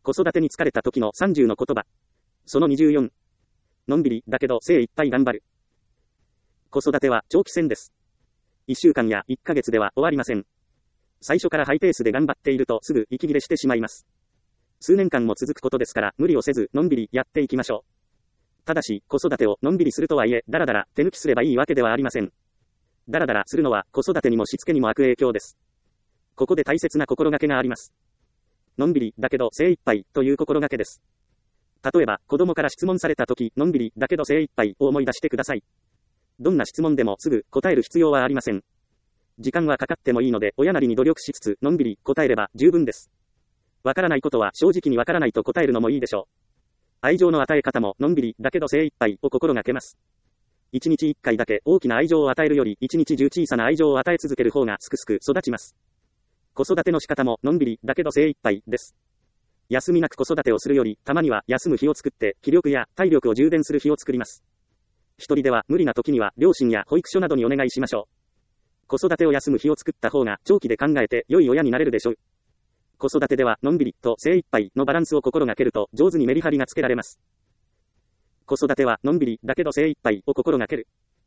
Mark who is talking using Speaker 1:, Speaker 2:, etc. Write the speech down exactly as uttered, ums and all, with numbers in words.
Speaker 1: 子育てに疲れた時のさんじゅうの言葉。そのにじゅうよん。のんびりだけど精一杯頑張る。子育ては長期戦です。いっしゅうかんやいっかげつでは終わりません。最初からハイペースで頑張っているとすぐ息切れしてしまいます。数年間も続くことですから無理をせずのんびりやっていきましょう。ただし子育てをのんびりするとはいえだらだら手抜きすればいいわけではありません。だらだらするのは子育てにもしつけにも悪影響です。ここで大切な心がけがあります。のんびりだけど精一杯という心がけです。例えば子供から質問されたときのんびりだけど精一杯を思い出してください。どんな質問でもすぐ答える必要はありません。時間はかかってもいいので親なりに努力しつつのんびり答えれば十分です。わからないことは正直にわからないと答えるのもいいでしょう。愛情の与え方ものんびりだけど精一杯を心がけます。一日一回だけ大きな愛情を与えるより一日中小さな愛情を与え続ける方がすくすく育ちます。子育ての仕方ものんびりだけど精一杯です。休みなく子育てをするよりたまには休む日を作って気力や体力を充電する日を作ります。一人では無理な時には両親や保育所などにお願いしましょう。子育てを休む日を作った方が長期で考えて良い親になれるでしょう。子育てではのんびりと精一杯のバランスを心がけると上手にメリハリがつけられます。子育てはのんびりだけど精一杯を心がける。